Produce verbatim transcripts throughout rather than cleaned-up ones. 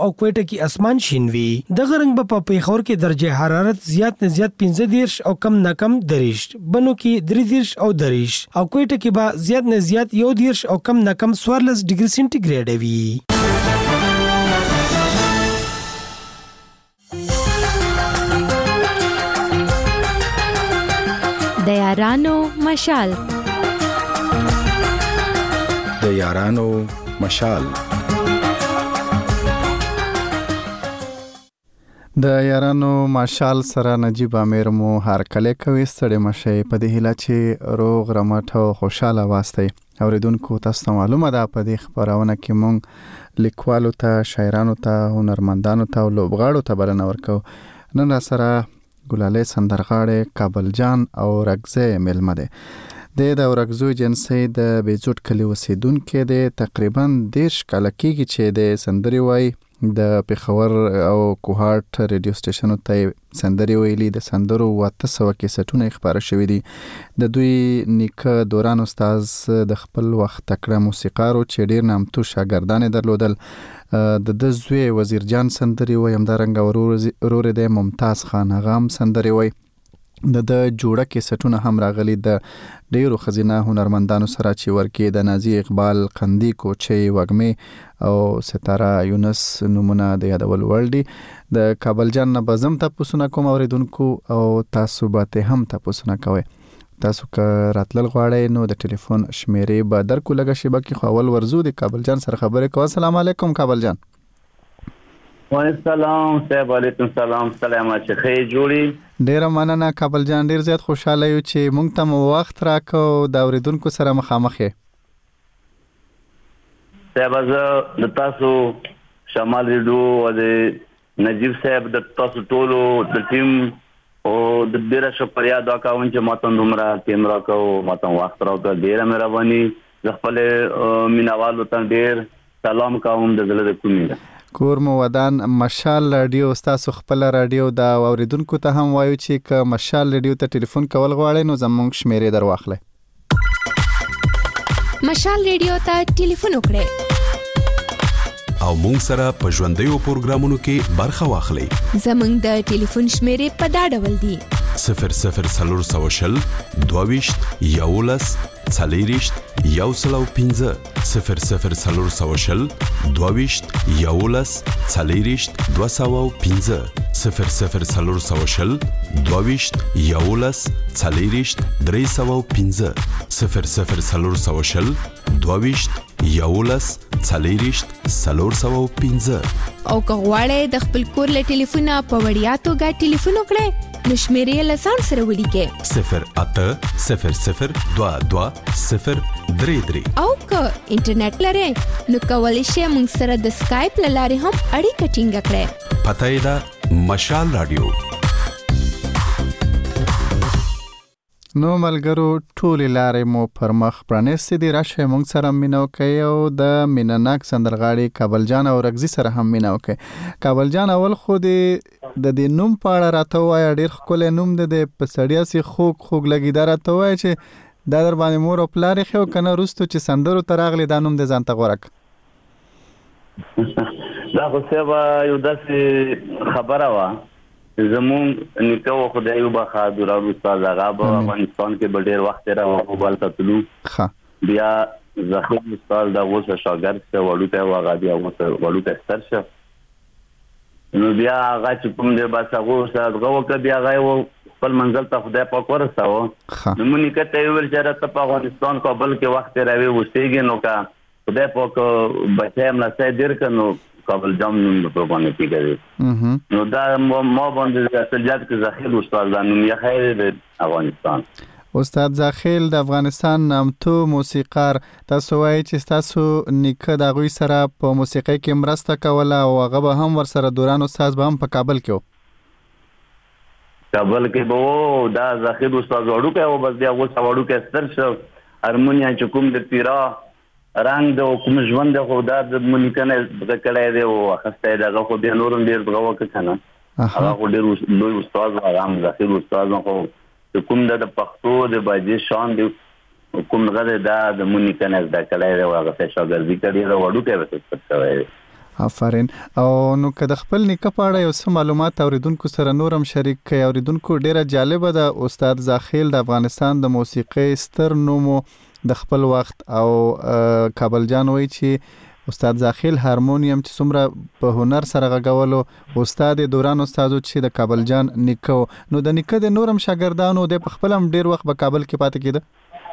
او کوټه کې اسمان شین وي. دغه رنګ په پیښور کې درجه حرارت زیات نه زیات پنځه دېرش او کم نه کم دریش، بنو کې درې دېرش او دریش او کوټه کې به زیات نه زیات یو دېرش او کم نه کم څوارلس ډیګري سنټیګریډ وي. د یارانو مشال د یارانو مشال د یارانو مشال سره نجیب امیر مو هر کله کوي ستړي مشه په دې هیله چې روغ رمټ او خوشاله واسطه اوریدونکو تاسو ته معلومه ده په دې خبرونه کې مونږ لیکوالو ته، شاعرانو ته، هنرمندانو ته او لوبغاړو ته بلنه ورکو. نن سره ګلاله سندرغاړې کابل جان او رګزه ملمه ده. د د رګزو جنسي د بیزوت کلی اوسیدونکو د تقریبا دیش کال کېږي چې د سندري وای د پیښور او کوهاټ ریډیو سټیشنو ته سندري ویلي. د سندرو واته سو کې سټونه خبره شوې دي. د دوی نیکه دوران استاد د خپل وخت تکړه موسیقارو چې ډیر نامتو شاګردان درلودل. د د زوی وزیر جان سندري وای، هم د رنګ ورور د ممتاز خان غام سندري وای. د د جوړه کې سټونه هم راغلي د ډیرو خزینه هنرمندانو سره چې ورکې د نازي اقبال، قندی کوچي، وګمه او ستاره یونس نمونه د یادول ورلدي. د کابل جان نه بزم تاسو نه کوم اوریدونکو او تاسو به هم تاسو نه کوي. تاسو که راتلل غواړئ نو د ټلیفون شمیرې به درکو لګه شي. بکی خو اول ورزو د کابل جان سره خبرې کوم. السلام علیکم کابل جان. وعلیکم السلام صاحب. علیکم السلام. سلامات شخې جوړي. ډیر مننه کابل جان، ډیر زیات خوشاله یو چې مونږ ته وخت راکو د اوریدونکو سره مخامخ یې. صاحب زه د تاسو شمال ریډیو او د نجیب صاحب د تاسو ټولو د ټیم او د ډیره شکریا دا کوم چې ماته دومره ټیم راکو، ماته وخت راکو. ډیره مهرباني. زه خپل مینوالو ته ډیر سلام کوم د زړه د کومې. کور مو ودان مشال رادیو تاسو خپل رادیو دا اوریدونکو ته هم وایو چې ک مشال رادیو ته ټلیفون کول غواړئ نو زموږ شمیرې در واخلئ. مشال رادیو ته ټلیفون وکړئ او مونږ سره په ژوندیو پروګرامونو کې برخه واخلئ. زموږ د ټلیفون شمیرې په دا ډول دي: صفر صفر څلور سوه شل دوه ویشت یولس څلېرویشت یو سل او پنځه صفر صفر څلور سوه شل دوه ویشت یولس څلېرویشت دوه سوه او پنځه صفر صفر څلور سوه شل دوه ویشت یولس څلېرویشت درې سوه او پنځه صفر صفر څلور سوه شل دوه ویشت یولس څلېرویشت څلور سوه او پنځه. او که غواړئ د خپل کور له ټلیفونه په وړیا توګه ټلیفون وکړئ نو شمیرې له ځان سره ولیکئ: صفر اته صفر صفر دوه دوه صفر درې درې. او که انټرنیټ لرئ نو کولی شئ موږ سره د سکایپ له لارې هم اړیکه ټینګه کړئ. پته یې ده مشال رادیو. نو ملګرو ټولې لارې مو پر مخ پرانیستې دي. راشه موږ سره مینه وکړئ او د مینناک سندرغاړي کابل جان او رګزي سره هم مینه وکړئ. کابل جان اول خو د د دې نوم په اړه راته وایه. ډېر ښکلی نوم دی، د په سړیا سي خوږ خوږ لګي. دا راته وایه چې دا در باندې مور او پلار یې ښه و که نه وروستو چې سندرو ته راغلې دا نوم دې ځان ته غوره کړه؟ دا خو صاحب یو داسې خبره وه زمون نیکه و خدای یو بخادر او استاد هغه په افغانستان کې به ډېر وخت راوړو بل تلو. بیا زخم استاد دا اوسه شاګرد څه وړوکی و هغه بیا اوسه وړوکی ستر شه نو بیا هغه چې کوم دی بس هغه استاد هغه وکړه بیا هغه خپل منزل ته خدای پاک ورساوه. نو مونږ نیکه ته یې ویل چې راته په افغانستان کابل کې وخت راوي اوسېږي نو که خدای پاک بچی ملاستی ډېر کړه نو کابل جام نوم په باندې کېږي. نو دا ما باندې اصلیت کې ذخیل استاد دا نوم یې خیر د افغانستان. استاد ذخیل د افغانستان نامتو موسیقار، تاسو وایي چې تاسو نیکه د هغوی سره په موسیقۍ کې مرسته کوله او هغه به هم ورسره دوران استاد به هم په کابل کې و؟ کابل کې به و. دا ذخیل استاد وړوکی و بس بیا اوس وړوکی ستر شو. هارمونیا چې کوم د پیرا رنګ د کوم ژوند خو دا د مونیکنه کړی دی او اخسته دغه خو بیا نورم ډېر دغه وکړه که نه هغه خو ډېر لوی استاد و. هغه هم ذخیل استاد خو کوم د پښتو د باجې شان دی کوم هغه دا د مونیکنه زده کړی دی او هغه شاګردي کړې ده وړوکی به ستر شوی دی. آفرین. او نو که د خپل نیکه په اړه یو څه معلومات اوریدونکو سره نورم شریک کړئ. اوریدونکو ډیره جالبه ده، استاد زاخیل د افغانستان د موسیقۍ ستر نومو د خپل وخت او کابل جان وایي چې استاد زاخیل هارمونیم چې څومره په هنر سره غږولو، استاد دوران استادو چې د کابل جان نیکه، نو د نیکه د نورم شاګردانو د په خپل هم ډیر وخت په کابل کې پاتې کېده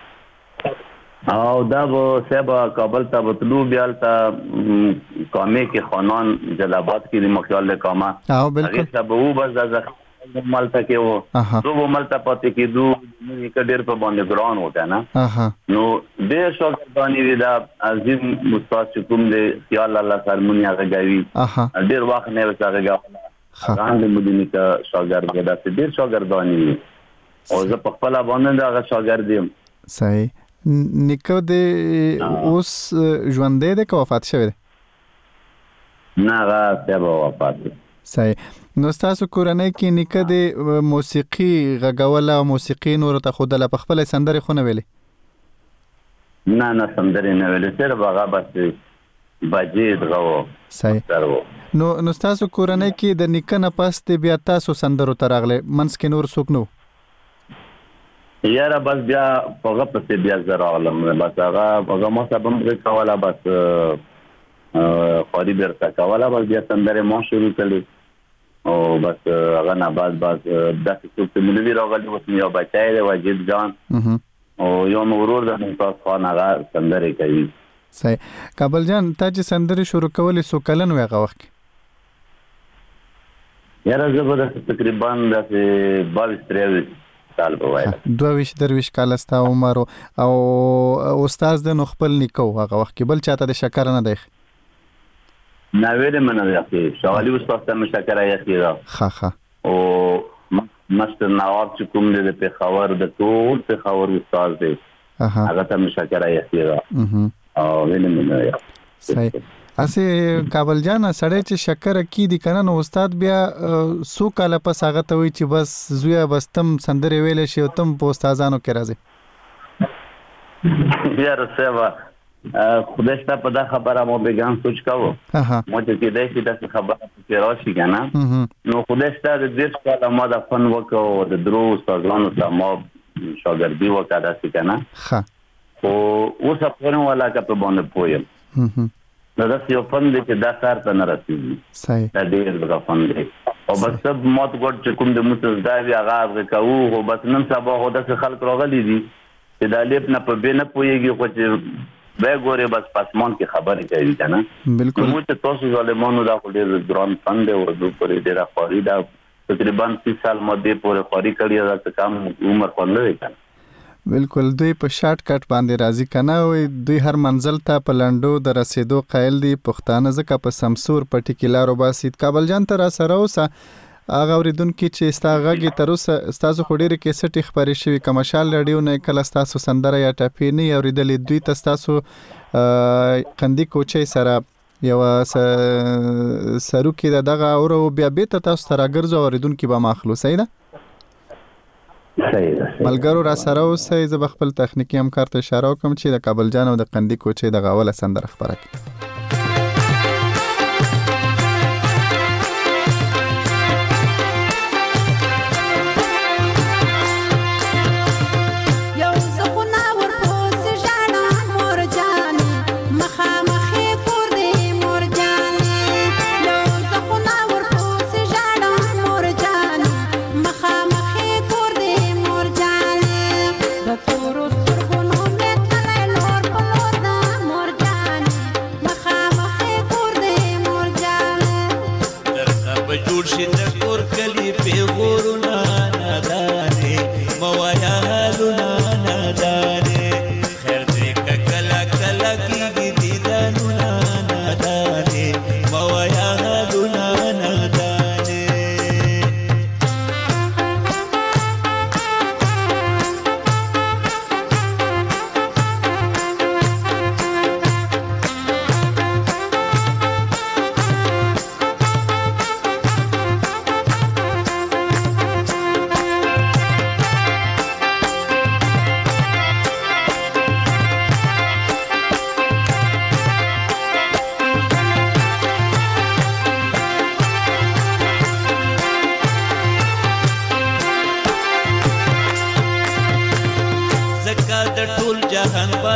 او دا به سبا کابل ته بتلو بیال ته قومي کې خانان جلابات کې د مخیال کاما او بالکل هغه سبا و بس د مالته کې وو نو مالته پاتې کېدو نو کډیر په باندې ګران وته نه نو ډېر شاګردانی وی دا عظیم استاد کوم دې خیال الله هارمونیا غږوي ډېر وخت نه وسه غږا څنګه مدینه کا شاګرد دا ډېر شاګردانی او زه په خپل باندې دا شاګرد یم. صحیح. نیکه د اوس ژوندې ده که وفات شوی ده؟ نه هغه سبا وفات ده. صحیح. نو ستاسو کورنۍ کې نیکه د موسیقي غږول او موسیقي نور ته ښودله، په خپله سندرې خو نه ویلې؟ نه نه سندرې نه ویلې، صرف هغه بس بجې دغه و. صحیح. نو نو ستاسو کورنۍ کې د نیکه نه پس د بیا تاسو سندرو ته راغلی، منځ کې نور څوک نه و؟ یاره بس بیا هغه پسې بیا زه راغلم، بس هغه هغه ما سبا هم کوله، بس خواري بیرته کوله، بس بیا سندرې ما شروع کړې او بس هغه نه بعد بس داسې څوک چې مولوي راغلی اوس مې یو بچی دی واجد جان او یو مې ورور دی ممتاز خان، هغه سندرې کوي. صحیح. کابل جان تا چې سندرې شروع کولې څو کلن وې هغه وخت کې؟ یاره زه به داسې تقریبا داسې باویس تریاویس دوه درویش کال ستا عمر او استاد د نو خپل نیکه هغه وخت کې بل چاته د شکر نه دی؟ نه ویلې منه دی شغالي استاد ته مې شکر یې دا ښه ښه او مستر نواب چې کوم دی د پېښور د ټول پېښور استاد دی هغه ته مې شکر یې دا او ویلې منه. صحیح. اسې کابل جان سړی چې شکر کی دی کنه نو استاد بیا سو کاله پس هغه ته وی چې بس زویا بس تم سندرې ویلې شي او تم په استادانو کې راځي؟ یاره سبا خدای ته په دا خبره مو بګان سوچ کاوه مو چې دې چې دا خبره کې راشي کنه نو خدای ته د دې څخه ما د فن وکاو د درو استادانو سره ما شاګردي وکړه داسې کنه ښه او اوس په نو ولا کا په باندې پویم دا داسې یو فن دی چې دا کار ته نه رسېږي. صحیح. دا ډېر دغه فن دی او بس سب مات ګوډ چې کوم د موږ دا وی هغه هغه کوو خو بس نن سبا خو داسې خلک راغلي دي چې دا لیپ نه په بې نه پوهېږي خو چې بیا ګورې بس پاسمان کې خبرې کوي که نه. بلکل. موږ چې تاسو ظالمانو دا خو ډېر ګران فن دی او دوی پورې ډېره خواري ده تقریبا سی سال ما دې پورې خواري کړې ده څه کم عمر خو نه دی که نه. بالکل. دوی په شارټ کټ باندې راځي کنه وي دوی هر منزل ته په لنډو د رسیدو قایل دي پښتانه ځکه په سمسور پټی لارو باسي. کابل جان ته را سره اوسه هغه اوریدونکي چې ستا غږ تر اوسه ستاسو خو ډېرې کیسټې خپرې شوي که مشال رادیو نه کله ستاسو سندره یا ټپې نه اورېدلې دوی ته ستاسو قندي کوچۍ سره یوه سروکې د دغه اورو بیا بېرته تاسو ته راګرځو اوریدونکي به ما اخلو. صحیح ده؟ ملګرو را سره اوسئ. زه به خپل تخنیکي همکار ته اشاره وکړم چې د کابل جان او د قندي کوچۍ دغه اوله سندره خپره کړي.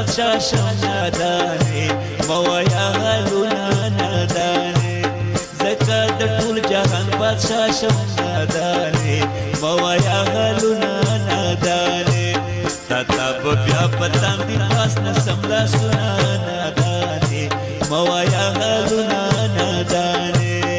بادشاہ شم نادانې موایا حالونه نادانې زکه د ټول جهان بادشاہ شم نادانې موایا حالونه نادانې تا به بیا پتان دی پاس نسم لاسونه نادانې موایا حالونه نادانې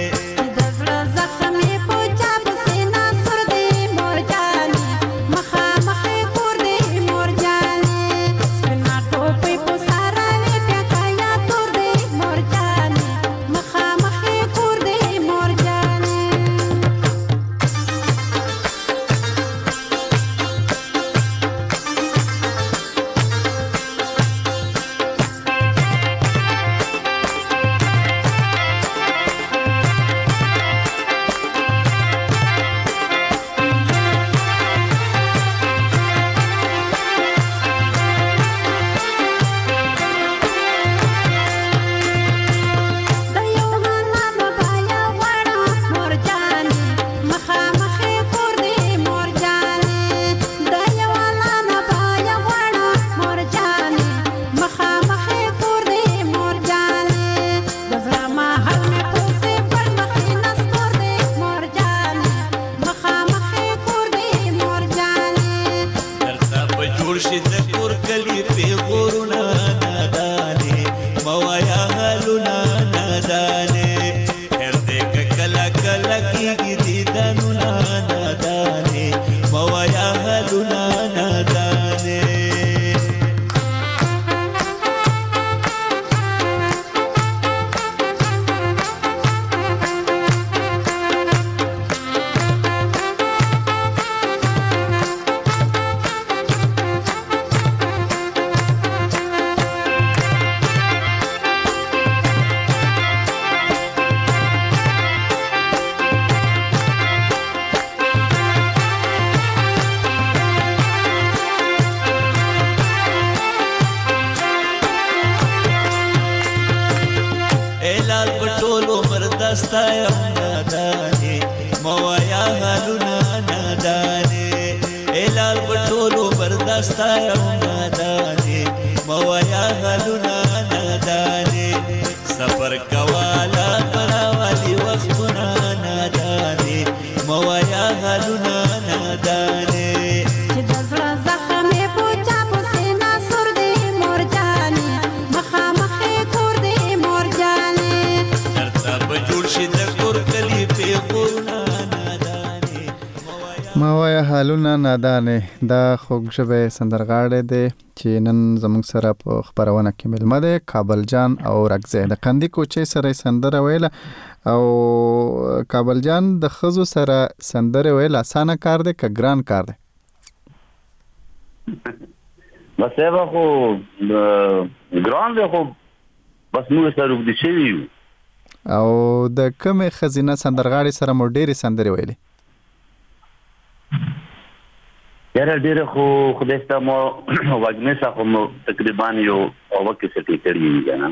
موایا حالونه نادانې دا خوږ ژبې سندرغاړی دی چې نن زموږ سره په خپرونه کې ملمه دی کابل جان او رګزی د قندي کوچې سره سندره ویله او کابل جان د ښځو سره سندره ویل اسانه کار دی که ګران کار دی؟ بس هغه خو ګران دی خو بس موږ سره اوږدې شوي یو. او د کومې ښځینه سندرغاړې سره مو ډېرې سندرې ویلې؟ یاره ډېره خو خدای ستا مو وږمې څخه خو مو تقریبا یو اوه کیسټې کړي دي که نه.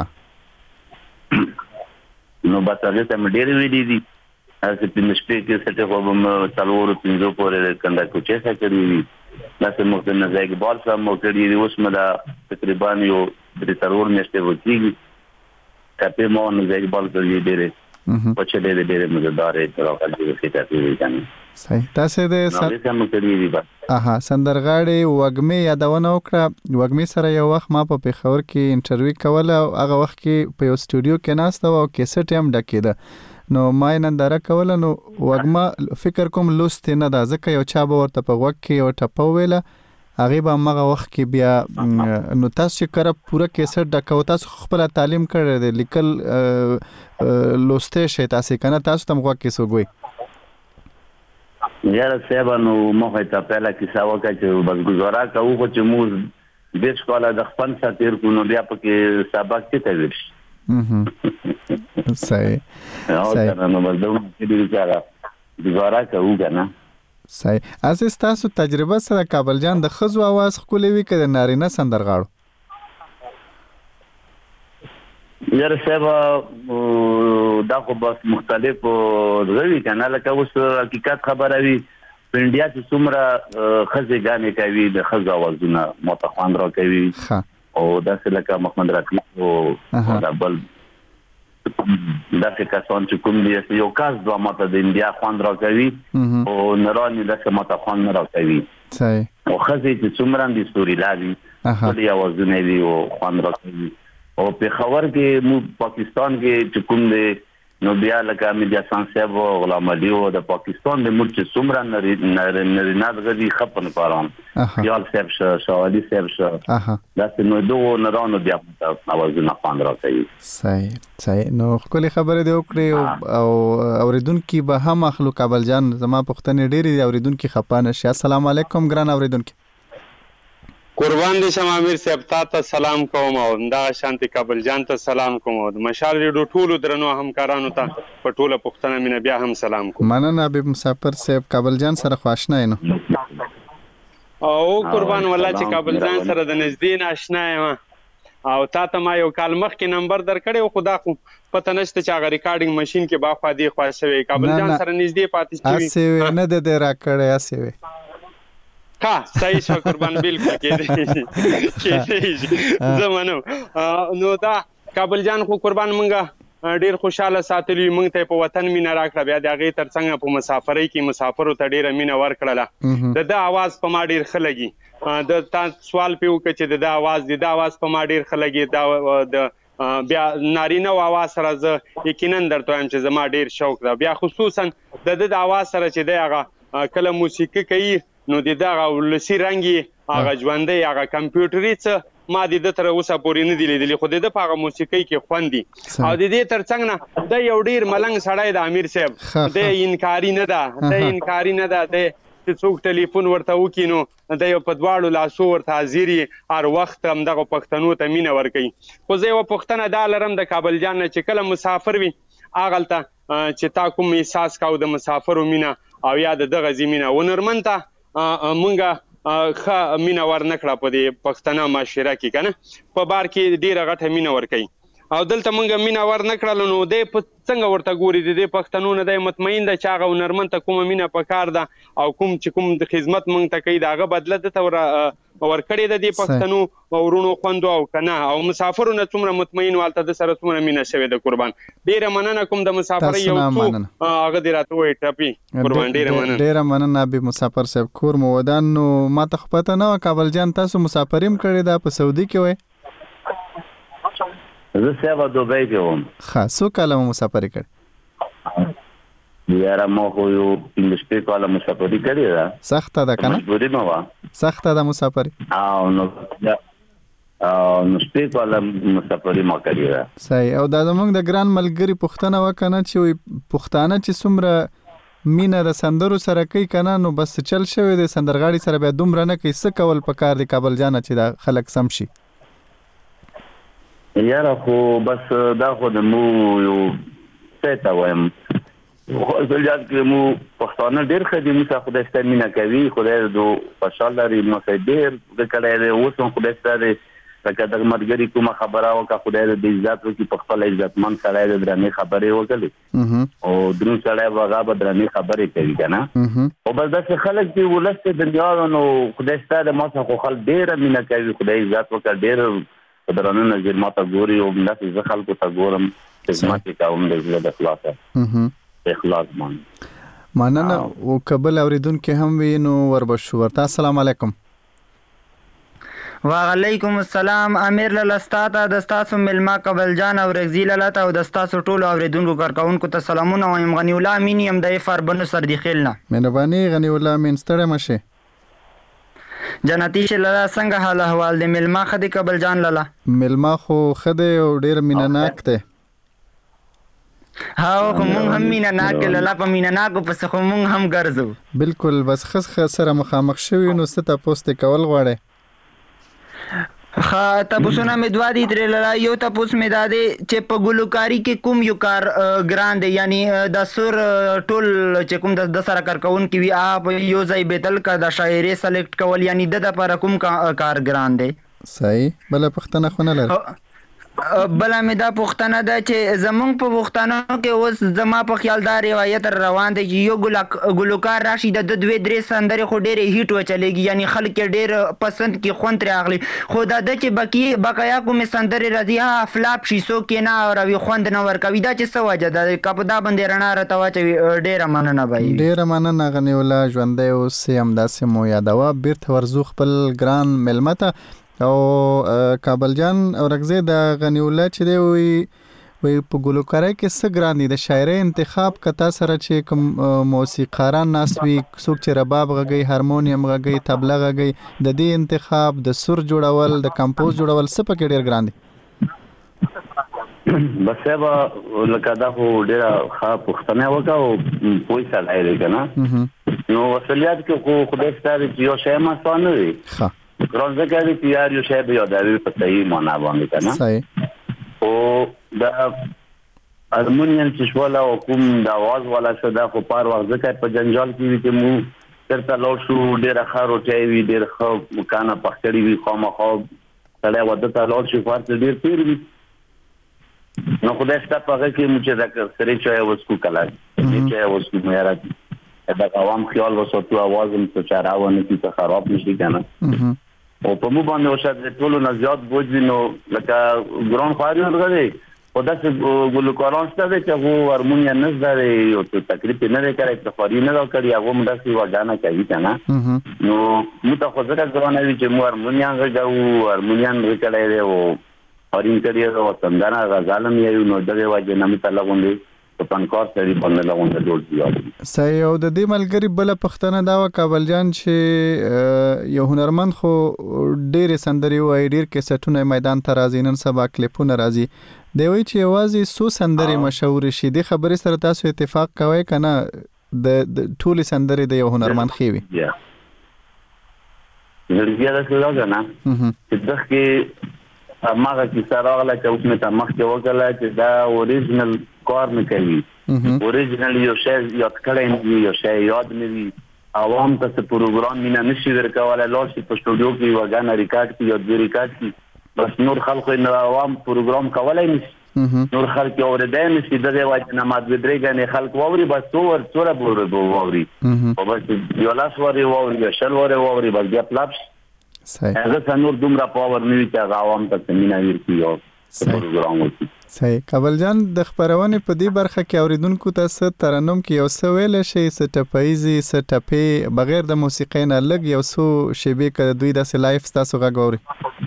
نو بس هغې ته مې ډېرې ویلي دي. هسې پنځه شپې کیسټې خو به مو څلورو پنځو پورې کنده کوچې څخه کړي دي. داسې مو د نزا اقبال صاحب مو کړي دي. اوس مو دا تقریبا یو درې څلور میاشتې به کېږي ټپې مو نزا اقبال کړي دي ډېرې پچې ډېرې ډېرې مزدارې راغلي دي ښې ټپې وي که نه. صحیح. تاسې د اها سندرغاړې وږمې یادونه وکړه. وږمې سره یو وخت ما په پېښور کې انټرویو کوله او هغه وخت کې په یو سټوډیو کې ناسته وه او کیسټ یې هم ډکېده. نو ما یې ننداره کوله نو وږمه فکر کوم لوستې نه ده ځکه یو چا به ورته په غوږ کې یو ټپه وویله هغې به همغه وخت کې بیا نو تاسو چې کله پوره کیسټ ډکوه تاسو خپله تعلیم کړی دی لیکل لوستی شئ تاسې که نه تاسو ته هم غوږ کې څوک وایي؟ یاره صاحبه نو ما خو ته پهله کیسه وکړه چې بس ګزاره کوو خو چې موږ دېرش کاله د خپل سره تېر کړو نو بیا پکې سبق څه ته ویل شي. صحیح صحیح نو بس دغه ګزاره کوو که نه. صحیح. اساس تاسو تجربه سره کابل جان د ښځو اواز ښکلی وي که د نارینه سندرغاړو؟ یاره صاحبه دا خو بس مختلفو دغه وي که نه لکه اوس حقیقت خبره وي په انډیا کې څومره ښځې ګانې کوي د ښځو اوازونه ماته خوند راکوي او داسې لکه محمد رفیع او دا بل داسې کسان چې کوم دي یو کس دوه ماته د انډیا خوند راکوي او نرانې داسې ماته خوند نه راکوي صحیح او ښځې چې څومره دي ستوري لري ټول یې اوازونه دي او خوند راکوي او پېښور کې موږ پاکستان کې چې کوم دی نو بیا لکه میډیا سانسیب او غلام علي او د پاکستان د ملک چې څومره نارینه دغه خپل پاران خیال صاحب شاه علي صاحب شاه داسې نو دوه نرانو بیا اوازونه خوند راکوي صحیح صحیح نو خپل خبره دی وکړي او اوریدونکو به هم اخلو کابل جان زما پښتنې ډېری دی اوریدونکو خپانه شي السلام علیکم ګران اوریدونکو قربان دي شم امیر صاحب ته سلام کوم او دا شانتي کابل جان ته سلام کوم او مشال ریډو ټولو درنو همکارانو ته په ټوله پښتنه مینه بیا هم سلام کوم مننه حبیب مسافر صاحب کابل جان سره خواشنا یم او قربان والله چې کابل جان سره د نږدې آشنا یم او تا ته ما یو کال مخکې نمبر درکړی خو دا خو پته نشته چې هغه ریکارډینګ ماشين کې با خو دی خو شوی کابل جان سره نږدې پاتې شوی اسې نه د دې راکړی اسې ها صحیح شو قربان بالکل کېدی کېدی زمونږ نو دا کابل جان خو قربان مونږه ډیر خوشاله ساتلی مونږ ته په وطن مینا راکړه بیا د هغې تر څنګ په مسافرۍ کې مسافرو ته ډیره مینا ورکړله د ده اواز په ما ډیر ښه لګي د تا سوال پې وکړه چې د ده اواز دی دا اواز په ما ډیر ښه لګي دا د بیا نارینه و اواز سره زه یقینا درته وایم چې زما ډیر شوق ده بیا خصوصا د ده د اواز سره چې دی هغه کله موسیقي کوي نو د دغه ولسی رنګي هغه ژوندۍ هغه کمپیوټري څه ما د تر اوسه پورې نه دی لیدلی خو د په هغه موسیقي کې خوند دي او د دې تر څنګ نه د یو ډیر ملنګ سړی د امیر صاحب د انکاری نه ده د انکاری نه ده د چې څوک ټلیفون ورته وکړي نو د یو په دواړو لاسو ورته حاضر هر وخت همدغه پښتنو ته مینه ورکوي خو زه یوه پوښتنه دا لرم د کابل جان نه چې کله مسافر وي هغلته چې تا کوم احساس کاوه د مسافرو مینه او یا د دغه ځای مینه ونرمن ته مونږه ښه مینه ورنکړه په دې پښتنه معاشره کې که نه په بار کې ډېره غټه مینه ورکوي او دلته مونږه مینه ورنکړله نو دی په څنګه ورته ګوري د دې پښتنو نه دی مطمئن ده چې هغه هنرمند ته کومه مینه پکار ده او کوم چې کوم د خدمت مونږ ته کوي د هغه بدله ده ته ورکړې ده دې پښتنو ورونو خوندو او که نه او مسافرو نه څومره مطمئن والته د سره څومره مینه شوې ده قربان ډېره مننه کوم د مسافرۍ یو څو هغه دې راته ووایي ټپي قربان ډېره مننه ډېره مننه حبیب مسافر صاحب کور مو ودان نو ما ته خو پته نه وه کابل جان تاسو مسافري هم کړې ده په سعودي کې وی زه صاحب دوبۍ کې وم ښه څو کاله مو مسافري کړې یاره ما خو یو پنځه شپېته کاله مسافري کړې ده سخته ده که نه مجبوري نه وه سخته ده مسافري او نو نو شپېته کاله مسافري ما کړې ده صحیح او دا زموږ د ګران ملګري پوښتنه وکړه نه چې وایي پښتانه چې څومره مینه د سندرو سره کوي که نه نو بس چل شوی دی سندرغاړي سره بیا دومره نه کوي څه کول پکار دی کابل جانه چې دا خلک سم شي یاره خو بس دا خو د مو یو څه ته وایم خپلجات کې مو پښتانه ډېر ښه دي موږ خدای ستا مینه کوي خدای دو خوشحال لري موږ ډېر د کړی دی اوس هم خدای ستا دی لکه دغه ملګري کومه خبره وکړه خدای د عزت وکړي په خپل عزتمند سړی د درنې خبرې وکړي او دروند سړی به هغه به درنې خبرې کوي که نه او بس داسې خلک دي ولس د دنیا نو خدای ستا د ما څخه خو خلک ډېره مینه کوي خدای عزت وکړه ډېر په درانه نظر ما ته ګوري او همداسې زه خلکو ته ګورم خدمت یې کوم د زړه د اخلاصه اخلاص باندې مننه او که بل اورېدونکي هم وي نو وربشو ورته السلام علیکم وعلیکم السلام امیر لاله ستا ته د ستاسو مېلمه کابل جان او رغزي لاله ته او د ستاسو ټولو اورېدونکو کارکوونکو ته سلامونه وایم غني الله امین یم د اف آر بنو سردخیل نه مهرباني غني الله امین ستړی مه شې جنتی شه لاله څنګه حال احوال دی مېلمه ښه دی کابل جان لاله مېلمه خو ښه دی او ډېر مینهناک دی ها خو مونږ هم مینهناک لاله په مینهناکو پسې خو مونږ هم ګرځو بالکل بس ښه سره مخامخ شوي نو څه تپوس دې کول غواړئ ښه تپوسونه مې دوه دي ترې لاله یو تپوس مې دا دی چې په ګلوکاري کې کوم یو کار ګران دی یعنی د سور ټول چې کوم د سره کار کوونکي وي هغه یو ځای بیتل که د شاعري سلیکټ کول یعنی د دپاره کوم کار ګران دی صحیح بله پوښتنه خو نه لري بلا مې دا پوښتنه ده چې زمونږ په پښتنو کې اوس زما په خیال دا روایت روان دی چې یو ګلوکار راشي د دوه درې سندرې خو ډېرې هیټ وچلېږي، یعنی خلک یې ډېر پسند کې خوند ترې اخلي، خو دا ده چې بقي بقایا کومې سندرې راځي هغه فلاپ شي، څوک یې نه اوروي، خوند نه ورکوي. دا چې څه وجه ده؟ که په دا باندې رڼا راته واچوي ډېره مننه به وي. ډېره مننه غني الله، ژوندی اوسې، همداسې مو یادوه. بیرته ورځو خپل ګران مېلمه ته. او کابل جان اورګزی د غنی الله چې دی وی وی په ګلوکارۍ کې څه ګران دي؟ د شاعرۍ انتخاب کتا سره چې کوم موسیقاران ناس وي، څوک چې رباب غږی، هارمونیم غږی، تبله غږی، د دې انتخاب، د سر جوړول، د کمپوز جوړول څه پکې ډېر ګران دي؟ بس با لکه دا خو ډېره ښه پوښتنه وکړه او پوه سړی دی که نه، نو اصلیت کې خو خدای ستاسو چې یو شی ما سوال نه دی ښه ګران ځکه دی چې یار یو شی به یادوي په صحیح معنا باندې که نه. صحیح. او دا هارمونیم چې شوله او کوم د اواز والا شو دا خو پار وخت ځکه په جنجال کې وي چې مو چېرته لاړ شو، ډېره ښه روټۍ وي، ډېر ښه مکانه پخ کړي وي، خامخا سړی واده ته لاړ شي خو هر څه ډېر تېر وي، نو خدای شته په هغه کې موږ چې دا سرې چای وڅکو کله سرې چای وڅکو مو یاره د عوام خیال وساتو، اواز هم څه چاره ونه کړي څه خراب نه شي که نه. او په مو باندې وشد ټولو نه زیات بوج وي، نو لکه ګران خواري ورغلی خو داسې ګلوکاران شته دی چې هغو هارمونیم نه زده دی، یو څه تکلیف یې نه دی کړی، افتخاري نه دا کړي، هغو هم داسې وډانه کوي که نه. نو موږ ته خو ځکه ګرانه وي چې موږ هارمونیم غږوو، هارمونیم غږ کړی دی او هارین کړی دی او سندره غزل هم یې نو دغې وجې نه موږ ته لغوندې په پنکار سړي باندې لغونده جوړ کړي. صحیح. او د دې ملګري بله پوښتنه دا وه کابل جان چې یو هنرمند خو ډېرې سندرې ووایي، ډېر کیسټونه میدان ته راځي، نن سبا کلیپونه راځي، دی وایي چې یوازې څو سندرې مشهورې شي. دې خبرې سره تاسو اتفاق کوئ که نه د ټولې سندرې د یو هنرمند ښې وي؟ زړګیا داسې دا که نه چې دغ کې هماغه کیسه راغله چې اوس مې ته مخکې وکړله چې دا اوریجنل کار نه کوي، اوریجنل یو شی یاد کړی نه وي، یو شی یاد نه وي، عوام ته څه پروګرام مینه نشي ورکولی، لاړ شي په سټوډیو کې یوه ګڼه ریکارډ کړي یا دوې ریکارډ کړي، بس نور خلکو یې نه عوام پروګرام کولی نشي، نور خلک یې اورېدی نشي، دغې وجې نه ما دوې درې ګڼې خلک واوري، بس څو ور څوره به واوري، او بس یو لاس ور یې واوري یا شل ور یې واوري، بس بیا پلاپ شي. هغه څه نور دومره پاور نه وي چې هغه عوام ته څه مینه ورکړي او پروګرام وکړي. صحیح. کابل جان د خپرونې په دې برخه کې اورېدونکو ته څه ترنم کې یو څه ویلی شئ، څه ټپهیزې، څه ټپې بغیر د موسیقۍ نه لږ یو څو شیبې که دوی داسې لایف ستاسو غږ واوري؟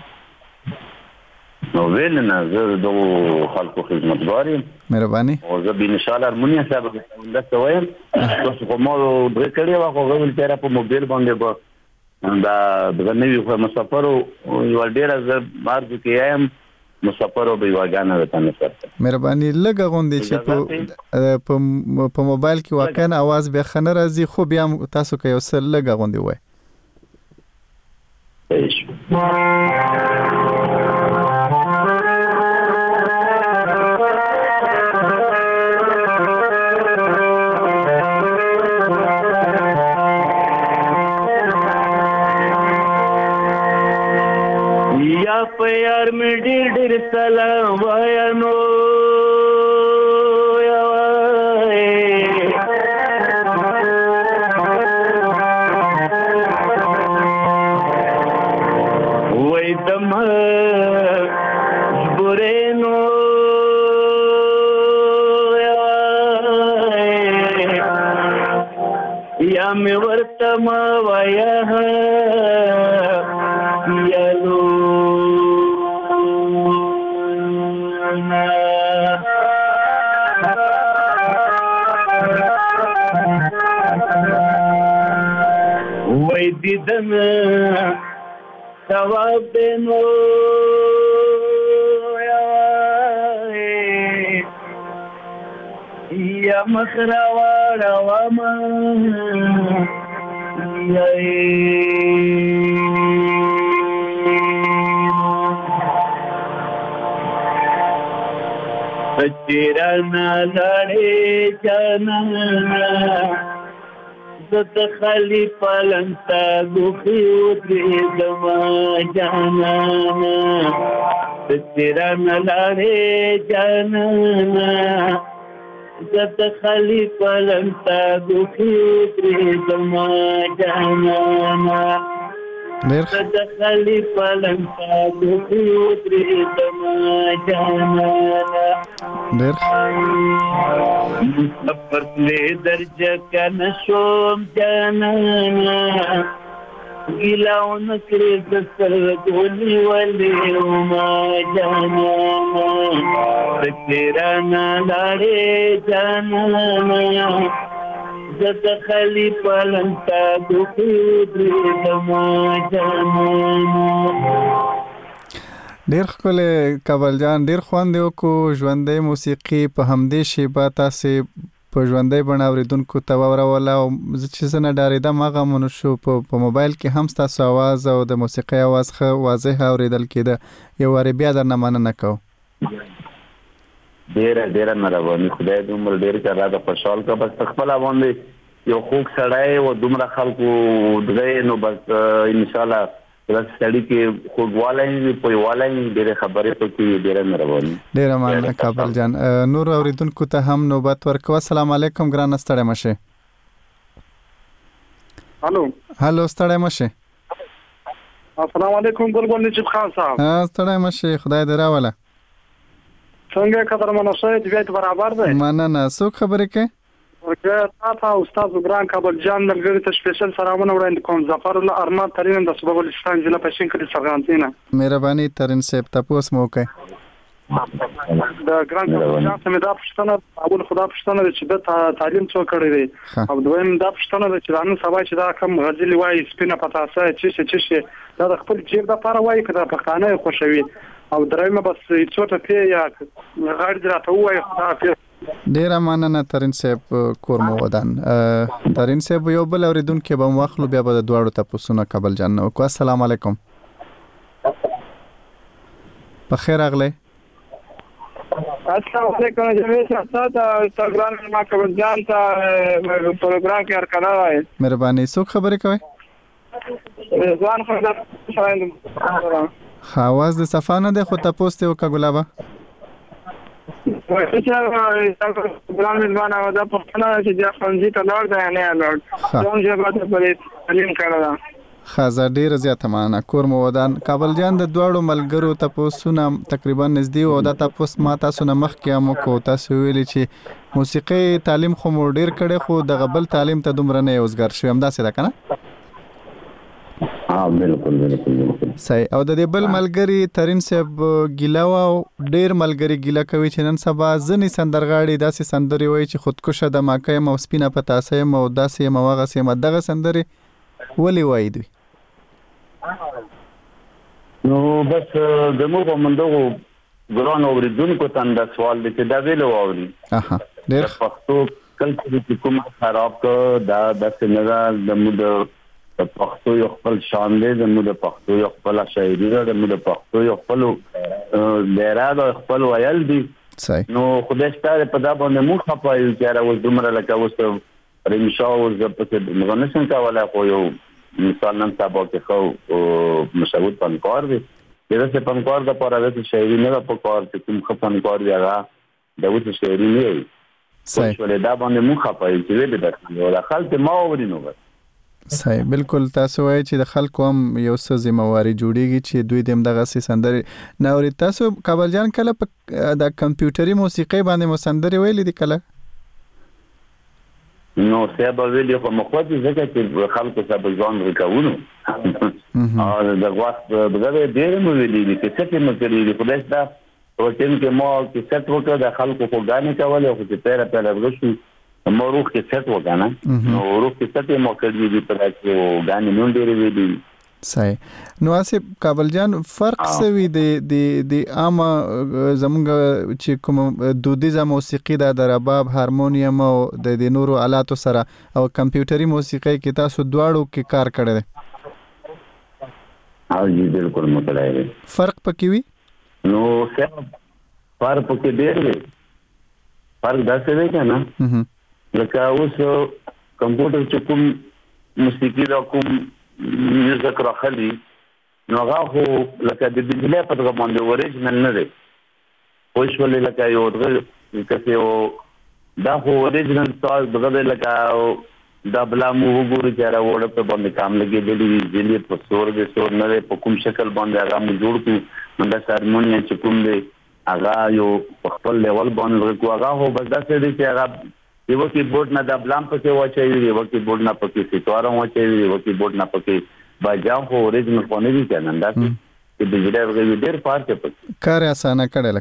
نو ویل نه، زه د دغو خلکو خدمتګار یم. مهرباني. او زه بېنشال هارمونیم صاحب داسې وایم، تاسو خو ما دوی کړې وه خو هغه ویل چې په موبایل باندې به دا دغه نوي خو مسافرو یوه ډېره زه مارجو کې یم مسافرو به یوه ګانه درته نصرته. مهرباني لږه غوندې چې په په موبایل کې واقعا اواز بیا ښه نه راځي، خو بیا هم تاسو که یو څه لږه غوندې ووایئ. په یار مې ډېر ډېر سلام وایم نو وای د مجبورې نو یا مې ورته ما وایه یالو وای دیدن ثواب دینو یا مخرا واړه وما چیرانا لڑے جانا زد خالی پلنتا گوخی ادری زما جانا تیرا نلاره جانانا زد خلی پلنتا دوخی پریدما جانانا زد خلی پلنتا دوخی پریدما جانانا مسافر لی درجه کنشوم جانانا گیلاون کری دستر گولی ولی وما جانانا تیرانا لاره جانانا زد خلی پلنتا دوخی دما جانانا. ډیر ښکلی کابل جان، ډیر خوند یې وکړو. ژوندۍ موسیقي په همدې شیبه تاسې په ژوندۍ بڼه اورېدونکو ته واوروله او زه چې زه نه ډارېدم هغه مونږ شو په موبایل کې هم ستاسو اواز او د موسیقۍ اواز ښه واضح اورېدل کېده. یو وارې بیا درنه مننه کوو. ډېره ډېره مهرباني، خدای دې عمر ډېر کړه، راته خوشحال کړه. بس په خپله باندې یو خوږ سړی و، دومره خلکو دغه نو بس انشاءالله داسې سړي کې خوږوالی وي، پویوالی وي، ډېرې خبرې پکې. ډېره مهرباني، ډېره مننه کابل جان. نور اورېدونکو ته هم نوبت ورکوه. السلام علیکم ګرانه، ستړی مه شئ. هلو هلو ستړی مه شئ. السلام علیکم بلبل نجیب خان صاحب. ستړی مه شئ، خدای دې راوله. څنګه قدرمنه شئ، طبیعت برابر دی؟ مننه. څوک خبرې کوي؟ تا ته استاد ګران کابل جان ملګري ته سپیشل سلامونه وړاندې کوم. ظفر الله ارمان ترین د صوبه بلوچستان ضلع پښین کلی سرغانتینه. مهرباني ترین صاحب تاسو مو کوي. د ګران کابل جان سمې دا پښتنه اول خدا پښتنه چې د تعلیم څو کړی دی او دویم دا پښتنه چې نن سبا چې دا کم غزل وایي سپینه پتاسه چې چې دا د خپل جیب د لپاره وایي کړه پښتانه خوشوي او درېمه بس څو ته پی یا غړ دراته وایي خدا پی. ډیره مننه ترین صاحب کور مو ودان. ترین صاحب یو بل اوریدونکو به واخلو بیا به د دواړو تاسو کابل جان نو کو. السلام علیکم. بخیر اغله. السلام علیکم جمیل صاحب، استغفار ما کابل جان ته پروګرام کې ارکانه وای. مهرباني. څوک خبرې کوي؟ ځوان خبره خواز د صفانه ده خو تاسو ته وکګلابا. وایي چې ګران مېلمانه و دا پښتنه چې د خنځي ته لور ده نه لور کوم ځای باندې پرې تعلیم کړه. خزه ډیر زیاته معنا کور مو ودان. کابل جان د دواړو ملګرو تاسو نه تقریبا نږدې او دا تاسو ما تاسو نه مخ کې مو کو تاسو ویلي چې موسیقي تعلیم خو مو ډیر کړي خو د غبل تعلیم ته دومره نه اوسګر شوم. دا څه ده کنه؟ ها بالکل بالکل بالکل صحیح. او د دې بل ملګری ترین صاحب ګیلا او ډیر ملګری ګیلا کوي چې نن سبا ځنی سندرغاړي داسې سندري وایي چې خودکشه د ماکه مو سپینه پتاسه مو داسې موغه سم دغه سندري ولي وایي دوی. نو بس د مو په مندغو ګران اوریدونکو ته دا سوال دی چې دا ویلو اوري. اها ډیر پښتو کلچر چې کوم خراب کړ دا د سنغال د مو د پښتو یو خپل شان دی، د مو د پښتو یو خپل شاعري ده، د مو د پښتو یو خپل ډیره د خپل ویل دي. صحیح. نو خدای ستاره په دا باندې مو خپایو چې را وځ دومره لکه اوس رمشاو ز په مغنسن کاوله خو یو مثال نن سبا کې خو مشهور فنکار دی. دغه څه فنکار د پاره د شاعري نه په کار چې کوم خپنکار دی هغه د اوس شاعري نه وي. صحیح. ولې دا باندې مو خپایو چې دې درته ولا خلک ما ورینو. صحیح. بالکل تاسو وایي چې د خلکو هم یو څه ذمہواری جوړیږي چې دوی دیم دغه سي سندري نه اوري. تاسو کابل جان کله په د کمپیوټري موسیقي باندې مو سندري ویلې دي کله؟ نو سبا ویلې خو مخوتي ځکه چې خلکو سبا ځان وکاونو او د وخت دغه ډېر مو ویلې دي چې څه مو کړی دي خدای دا روټین کې مو چې څه وکړه د خلکو په غانې کولې خو چې پیره پیره ورشي مو روح کې څه وکړه نو روح کې څه مو کړی دي په تاسو غانې نون ډېر ویلې. صحیح. نو اسه کابل جان فرق سوي د د د عام زمونږ چې کوم دودیزه موسیقي د رباب هارمونیم او د د نورو آلاتو سره او کمپیوټري موسیقي کې تاسو دواړو کې کار کړی دی. ها جی بالکل مطلع فرق پکې وي؟ نو څه فرق پکې ډېر دی. فرق دا څه دی کنه لکه اوس کمپیوټر چې کوم موسیقي دا کوم میوزیک راخلي نو هغه خو لکه د بجلی په دغه باندې اوریجنل نه دی خوش ولې لکه یو دغه کسي او دا خو اوریجنل ساز دغه لکه دا بلا مو وګوري چې را وړه په باندې کام لګېدلی بجلی په سور د سور نه په کوم شکل باندې هغه مو جوړ کړو دا سرمونی چې کوم دی هغه یو په خپل لیول باندې کو هغه هو بس دا څه دی چې هغه یو کې بورډ نه د بلام پکې واچوي یو کې بورډ نه پکې سیټوارم واچوي یو کې بورډ نه پکې باجام خو اوریجنل فونې دي کنه دا چې د بجلی ورغوي ډېر پارک پکې کار اسانه کړل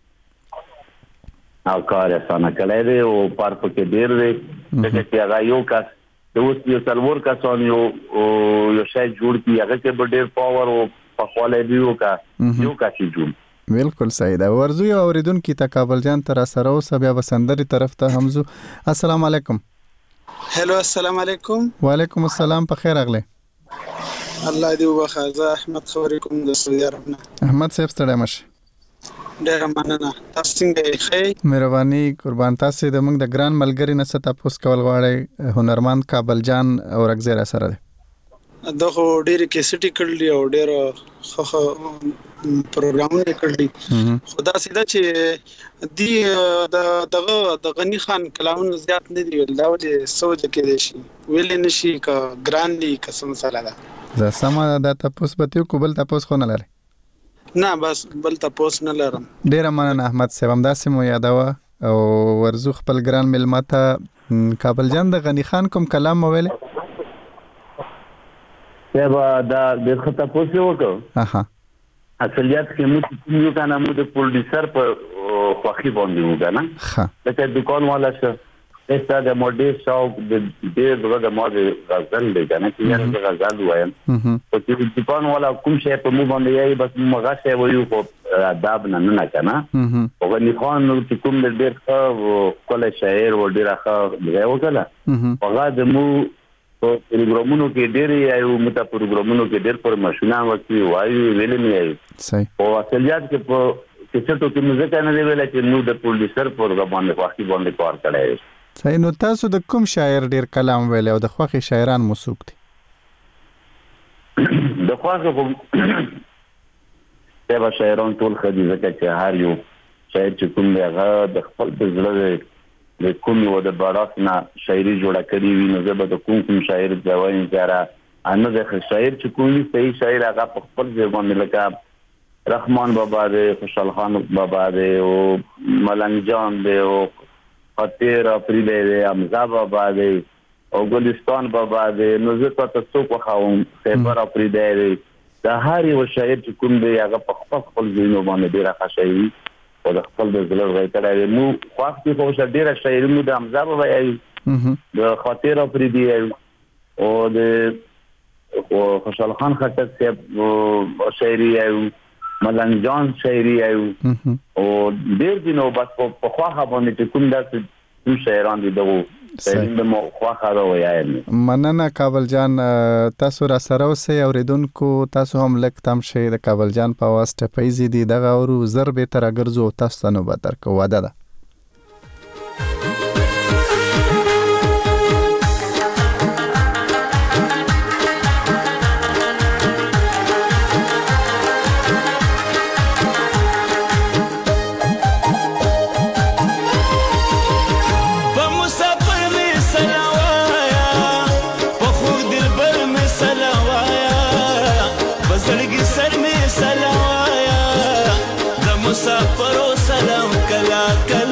او کار اسانه کړی دی او پارک پکې ډېر دی چې هغه یو کس د اوس یو څلور کسان یو یو شای جوړ کی هغه کې به ډېر پاور او په خواله دی یو کا یو کا چې جوړ بالکل صحیح ده. ورزو یو اوریدونکو ته کابل جان تر سره اوس بیا بسندري طرف ته همزو. السلام علیکم. هلو السلام علیکم. وعلیکم السلام. په خیر اغله. الله دې وبخښه. احمد خبرې کوم د سعودي عرب نه. احمد صاحب ستړی مشه. ډېر مننه. تاسو څنګه یې؟ مهرباني قربان. تاسو د موږ د ګران ملګری نه ست تاسو کول غواړي هنرمند کابل جان او رغزیر سره ده. دغه ډېر کیسټي کړلی او ډېر خو پروګرامونه کړلی خدا سیده چې دی دغه د غنی خان کلامون زیات نه دی ویل دا ولې سوچ کې دي شي ویل نشي کا ګران دی قسم سره ده زه سم دا تاسو به یو کوبل تاسو خو نه لري نه بس بل تاسو نه لرم. ډېر مننه احمد صاحب. هم داسې مو یادوه او ورزو خپل ګران ملمته کابل جان د غنی خان کوم کلام ویل دا دا د خطا پوسو وکړه. اها اصلیت کې موږ یو کنه موږ د پروډوسر په خوخي باندې وګا نه ها لکه دکان والا څه استا د موډي شاو د ډېر دغه د موډي غزل دی کنه چې یاره د غزل وایم او چې دکان والا کوم شی په مو باندې یې بس مغه شی وایو په ادب نه نه کنه او غنی خان چې کوم ډېر ښه کله شاعر و ډېر ښه دی وکړه هغه د مو په پروګرامونو کې ډېر یو مت پروګرامونو کې ډېر پر ماشينه وکی وایي ویلې نه صحیح او اصلیت کې په کیسټو کې موږ کنه دی ویل چې نو د پروډوسر پروګرام باندې واقعي باندې کار کړی. صحیح. نو تاسو د کوم شاعر ډېر کلام ویل او د خوخي شاعران موسوق دي؟ د خوخه په تبع شاعران ټول خدي ځکه چې هر یو شاعر چې کوم دی هغه د خپل ځل د کوم یو د باراس نه شاعري جوړه کړې وي نو زه به د کوم کوم شاعر د وایي چې انه د شاعر چې کومي صحیح شاعر هغه په خپل ځبان لکه رحمان بابا دی خوشحال خان بابا دی او ملنګ جان دی او خطیر افریدی دی حمزه بابا دی او ګلستان بابا دی نو زه تاسو په خاوم خیبر افریدی دی دا هر یو شاعر چې کوم دی هغه په خپل خپل ځینو باندې ډیر ښه شاعري او د خپل د زلر غوښتل مو خاصه خو ډیره شاعري مو د حمزه بابا یې د خاطر افریدی او د خوشحال خان خټک صاحب شاعري یې ملنګ جان شاعري یې او ډیر دینو بس په خواخه باندې کوم داسې شاعران دي دغه د مو خواخه راوي. مننه کابل جان. تاسو را سره اوسئ اوریدونکو تاسو هم لک تم شي د کابل جان په واسطه پیسې دي دغه ورو زر به تر ګرځو تاسو نه به تر کو واده ده. مسافر سلام کلا کلا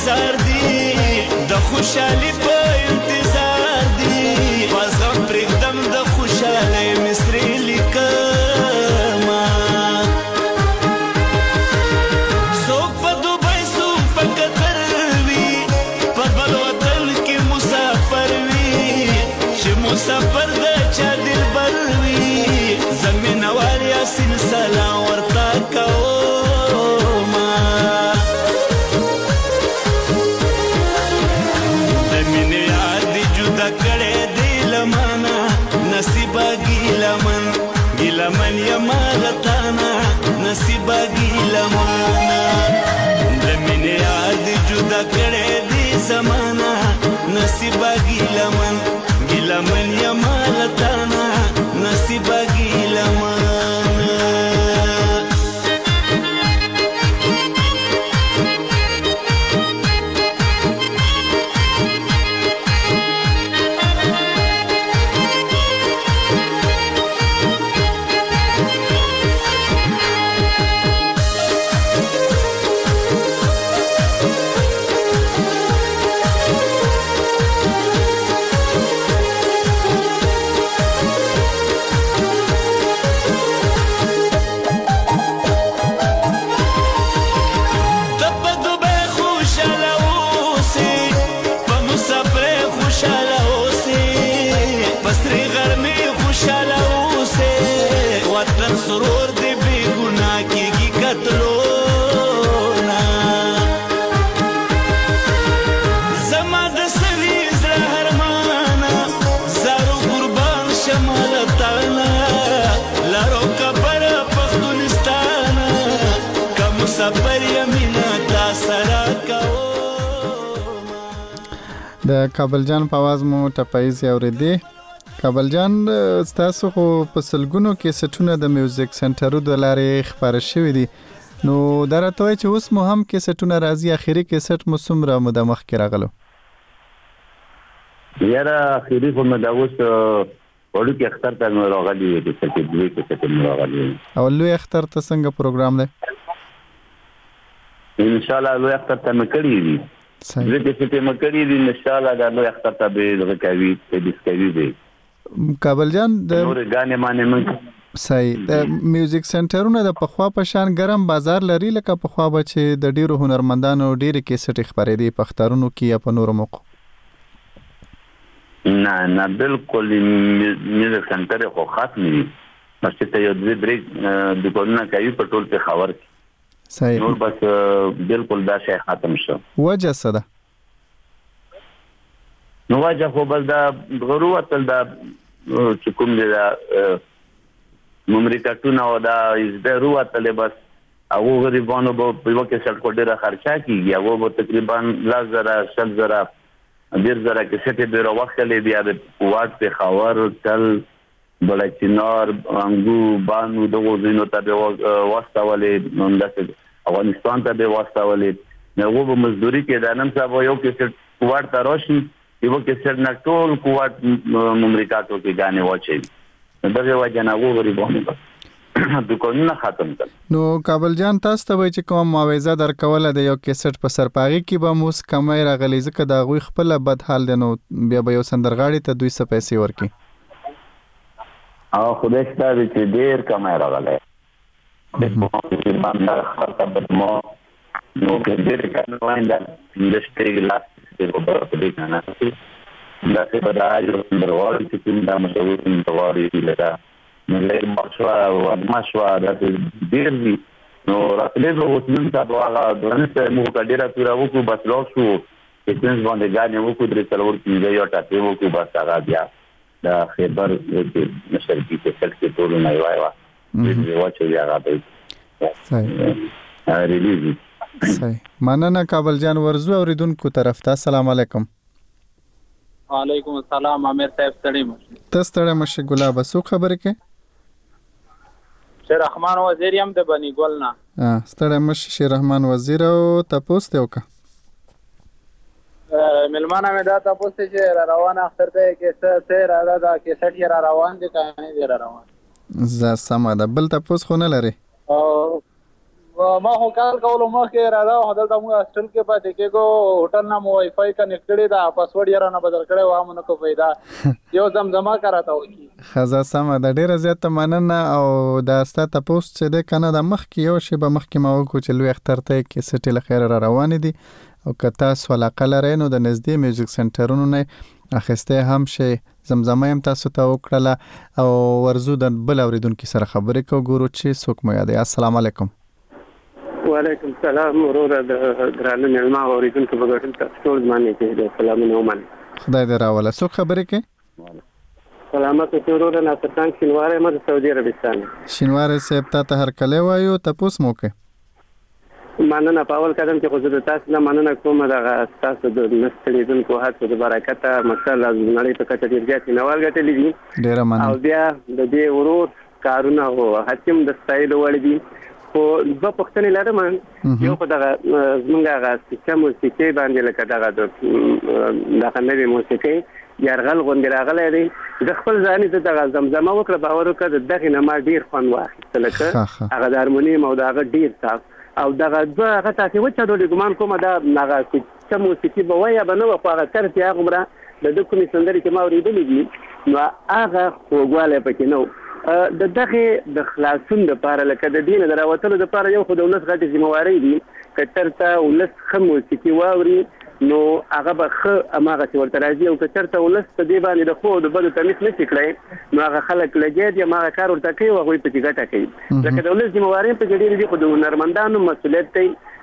انتظار دی د خوشحالي په انتظار دی پس غم پرېږدم د خوشحالۍ مصرې لیکمه څوک په دوبۍ څوک په قطر وي په بل وطن کې مسافر وي چې مسافر د چا دلبر وي زمینوال یاسین سلام ورته کومه د مینې یار دې جدا کړی دی له مانه نصیبه ګیلمن ګیلمن یما له تانه نصیبه ګیلمنه د مینې یار دې جدا کړی دی زمانه نصیبه ګیلمن ګیلمن یما له تانه نصیبه ګیلمن سرور دی بی گناه کیگی قتلونا زما د سوي زړه هرمانا زارو قربان شمالتانا لارو کبر پختونستانا که مسافر یمینا تا سرا کوما د کابل جان په आवाज مو ټپایز اوریدي کابل جان تاسو خو په سلګونو کې سټونه د میوزیک سنټرو د لارې خبره شوې دي نو درته وای چې اوس مو هم کې سټونه راځي اخیری کې سټ مو څومره مدمخ کې راغلو یاره اخیری په مداوس وړو کې اختر ته نو راغلی دی چې کې دوی کې څه راغلی او لوی اختر ته څنګه پروګرام دی ان شاء الله لوی اختر ته مکړی دی زه چې څه مکړی دی ان شاء الله دا لوی اختر ته به رکاوي ته ډیسکوي دی کابل جان د نور غانې مانې من صحیح د میوزیک سنټرونه د پخوا په شان ګرم بازار لري لکه پخوا به چې د ډیرو هنرمندانو ډیره کیسټ خبرې دي پختارونو کې یا په نورو موقع نه نه بالکل میوزیک سنټر خو خاص نه دي چې ته یو دې بریک د کورونا کوي په ټول په خبر صحیح نور بس بالکل دا شی ختم شو وجه څه ده نو واجه خو بل دا غرو تل دا چې کوم دی دا ممریکاتونه او دا از د رو تل بس هغه غریبانو په یو کې سټ کوډه خرچا کیږي هغه به تقریبا لزر شل زره ډیر زره کې سټ به راوخلې بیا د واټ په خاور تل بلچینار انګو بانو دغه زینو ته واستولې نندسه افغانستان ته به واستولې نو به مزدوري کې د نن صاحب یو کې سټ واټ تراشي یو کې سر نه ټول قوت مملکاتو کې غانې واچي دغه وجه نه غوړي د کومه ختم کړ نو کابل جان تاسو ته وای چې کوم معاوضه درکوله د یو کیسټ په سرپاغي کې به موس کمای راغلی ځکه دا غوي خپل بد حال دی نو بیا به یو سندرغاړي ته دوی څه پیسې ورکي او خدای ستاسو چې ډیر کمای راغلی د موږ باندې خاطر مو نو کې ډیر کمای دا انډستری لاس په دې کنه دا څه په راځي دروازه چې کوم دا مشهور دروازه لري نو له ماشوا او ماشوا دا ډیر دي نو راځي نو وڅنن تاسو هغه دغه مو کډیرا تور وکړو بس لاسو چې څنګه باندې غاڼه وکړو درې څلور کې یو ټاټه وکړو بس هغه بیا دا خبر چې مشرکی په څل کې ټول نه وایي دې واچي هغه به صحیح ریلیز صحیح مننه کابل جان ورزو اوریدونکو طرف ته السلام علیکم وعلیکم السلام امیر صاحب ستړي مشه تاسو ستړي مشه ګلاب سو خبره کې شیر رحمان وزیر یم د بنی ګل نه ها ستړي مشه شیر رحمان وزیر او تاسو ته وکړه ملمانه مې دا تاسو چې را روانه اختر ته کې څه څه را دا کې سټي را روان دي کانه دي را روان ز سم ده بل تاسو خو نه لري او ما هو کال کولو مخکې راځه هدلته موږ هاسټل کې پاتې کېږو هوټل نه مو وای فای کنیکټډ دا پاسورډ یې رانه بدل کړی و مونږ کو پیدا یو زمزمه کراته وکی خزا سم د ډیره زیات مننه او دا ستاسو پوسټ چې د کنه د مخ کې یو شی به مخ کې ما وکړو چې لوی اختر ته کې سټي لخير را روان دي او کتا سوالقه لري نو د نږدې میوزیک سنټرونو نه اخسته هم شي زمزمه هم تاسو ته وکړه او ورزو د بل اوریدونکو سره خبرې کو ګورو چې څوک مو یاد السلام علیکم وعلیکم السلام ورور د ګرانه ملما اوریدونکو بغټل تاسو ټول باندې کې سلام نو من خدای دې راوله څوک خبرې کې سلامات ورور نه تاسو شینواره مر سعودي عربستان شینواره سیب ته هر کله وایو تاسو موکه مننه پاول قدم چې خو زه تاسو نه مننه کوم دا تاسو د نستلیدونکو هڅو د برکت مثلا نړۍ په کته ډیر ځات نه ورغټلې دي ډیر مننه او بیا د دې ورور کارونه هو حتم د ستایل وړ دي خو په پښتني لرم یو په دغه زمونږه سیستم موسیقي باندې لکه دغه د دغه نوې موسیقي یارغل غونډه راغله دي د خپل ځاني دغه زمزمه وکړه باور وکړه دغه نه ما ډیر خوان واخیست لکه هغه د هارمونیم او دغه ډیر صاف او دغه دغه تاسو وچا د ګمان کومه دا هغه سیستم موسیقي به وای به نو په هغه تر چې هغه مره د کومې سندري چې ما اوریدلې دي نو هغه وګواله پکې نو د دغه د خلاصون د پاره لکه د دین دراوتلو د پاره یو خو دولت غټي ذمہواری دي کترته ولس خمو سکی واوري نو هغه به خ اماغه چې ورته راځي او کترته ولس په دې باندې د خو د بل تمیز نشي کړی نو هغه خلک لګي دي اماغه کار ورته کوي او هغه په کې ګټه کوي لکه دولت ذمہواری په کې دي خو د نرمندانو مسؤلیت دی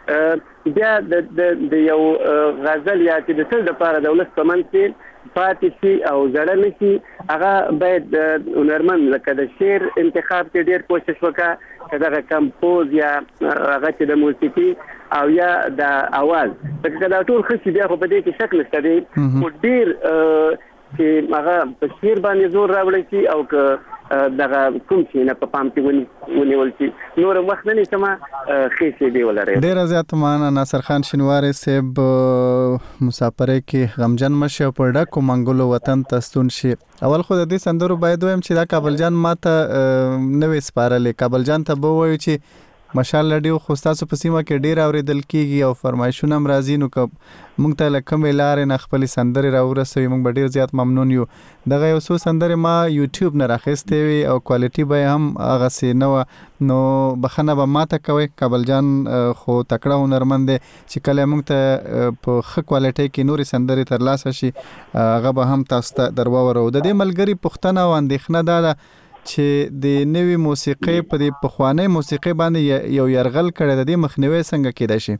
بیا د یو غزل یا چې د څه د پاره دولت پمن کې پاتې شي او زړه نشي هغه باید هنرمند لکه د شعر انتخاب کې ډیر کوشش وکړي کله کمپوز یا هغه چې د موسیقي او یا د आवाज څنګه دا ټول خصي بیا په دې کې شک نشته دی او ډیر چې هغه په شعر باندې زور راوړي شي او دغه کوم چې نه په پام کې ونیول شي نور وخت نه سما خېسي دی ولري ډیر زیات مان ناصر خان شینواره صاحب مسافرې کې غمجن مشه په ډکو منګولو وطن تستون شي اول خو د دې سندرو باید وایم چې دا کابل جان ماته نوې سپارلې کابل جان ته به وایو چې ماشاءالله ډیو خو تاسو په سیمه کې ډیر اوریدل کیږي او فرمایشونه هم راځي نو که مونږ ته لکه ملار نه خپل سندري راورسوي مونږ ډیر زیات ممنون یو دغه یو څو سندري ما یوټیوب نه راخسته وي او کوالټي به هم هغه سي نو نو بخنه به ماته کوي کابل جان خو تکړه هنرمند چې کله مونږ ته په خ کوالټي کې نوري سندري ترلاسه شي هغه به هم تاسو ته درواورو د دې ملګری پښتنه او اندېښنه ده چې د نوې موسیقي په دې پخوانی موسیقي باندې یو يرغل کړی د دې مخنیوي څنګه کېدای شي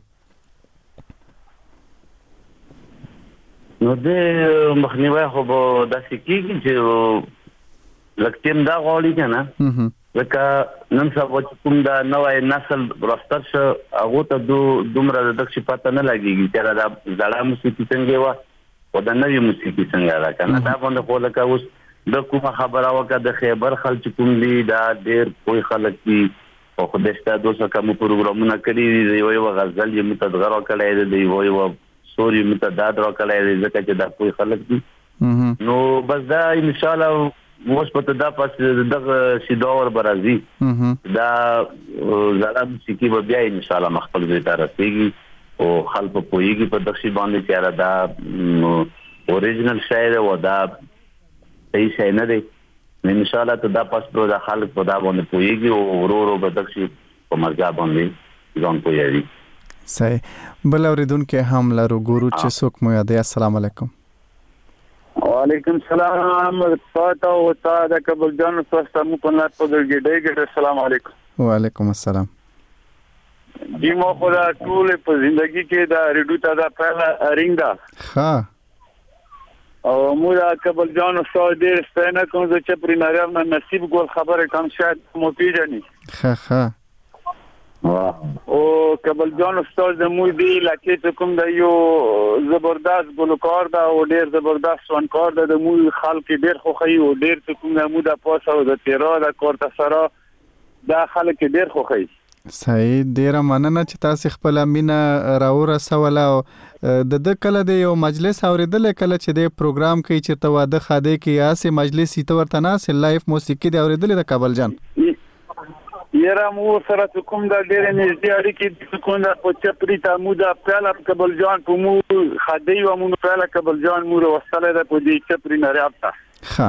نو د مخنیوي خو به داسې کېږي چې لکه دا غواړي کنه لکه نن سبا کوم دا نوې نسل راستر شو هغه ته دومره د دښ پته نه لګيږي چې دا زړه موسیقي څنګه و او د نوې موسیقي څنګه را کنه دا باندې خو لکه اوس د کومه خبره وکړه د خیبر خلک کوم دي دا ډېر کوئی خلک دي او خدشته دوسه کوم پروګرامونه کړی دی یو یو غزل یې متدغرا کړی دی یو یو سوري متداد را کړی دی ځکه چې دا کوئی خلک دي نو بس دا ان شاء الله اوس په دا پس دغه شیدور برازي دا زړه موسیقي به بیا ان شاء الله مخبل به تر رسیږي او خلک په پویږي په دښي باندې چې دا اوریجنل شاعر و دا صحیح شي نه دی ان شاء الله ته دا پس پر د خلک په دا باندې پویږي او ورور او بدخشي په مرګ باندې ځان پویږي صحیح بل اوریدونکو هم لرو ګورو چې څوک مو یاد السلام علیکم وعلیکم السلام تاسو او تاسو کابل جان تاسو مو په نات په ګډه ګډه السلام علیکم وعلیکم السلام دیمو خدا ټول په ژوندۍ کې دا ریډیو ته دا پهلا رینګا ها او موږ کابل جان استاد دې ستنه کوم چې پرې نارم نصیب ګول خبره کوم شاید مو پیژني ها ها او کابل جان استاد د مو دی لکه کوم د یو زبردست ګلوکار دا او ډیر زبردست فنکار دا د مو خلک ډیر خوخي او ډیر کوم د مو د پاسه او د تیرا د کورت سره دا خلک ډیر خوخي صحیح ډیر مننه چې تاسو خپل مینا راوړه سواله د د کله د یو مجلس اوریدل کله چې د پروګرام کوي چې ته واده خاده کې یاسه مجلس ته ورته نه سه لایف موسیقي د اوریدل د کابل جان یره مو سره کوم دا ډېر نږدې اړیکې کوم دا په چپری ته مو دا پاله کابل جان په مو خدای و مو پاله کابل جان مو وصله ده په دې چپری نه راځه ها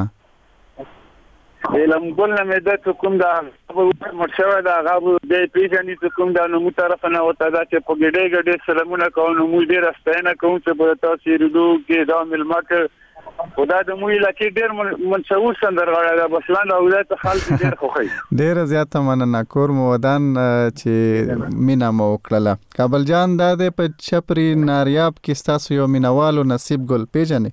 علم ګل نه مې د کوم دا مرشوه دا غو دې پیژنې کوم دا نو مو طرف نه وته دا چې په ګډې ګډې سلامونه کوم نو مو ډېر استاینه کوم چې په تاسو ریدو کې دا ملمک خدا د مو علاقې ډېر منشور سندرغاړی دا بسلان او ولایت خلک ډېر خوښي ډېر زیاته مننه کور مو ودان چې مینا مو وکړه کابل جان دا د په چپری ناریاب کې تاسو یو مینوالو نصیب ګل پیژنې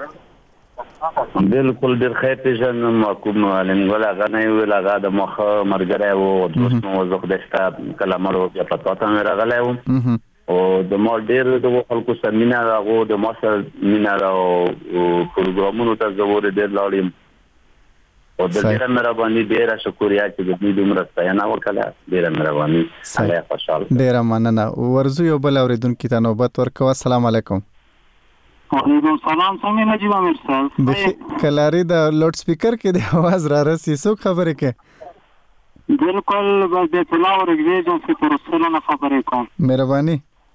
بالکل ډېر ښه پیژنم کوم لنګول هغه نه ویل هغه د مخه مرګره او دوست مو زه خدای شته کله مړو بیا پتا ته مې راغلی وم او د ما ډېر د خلکو سره مینا راغو د ما سره مینا راو پروګرامونو ته زه ور ډېر لاړم او د ډېر مهرباني ډېر شکریا چې د دې دومره ستاینه وکړه ډېر مهرباني الله خوشحال ډېر مننه ورزو یو بل اوریدونکو ته نوبت ورکوه السلام علیکم وعلیکم السلام څنګه نجیب امیر صاحب د کلاری د لوډ سپیکر کې د आवाज را رسي څوک خبرې کوي بالکل بس د تلاو رګوي چې پر رسول نه خبرې کوم مهرباني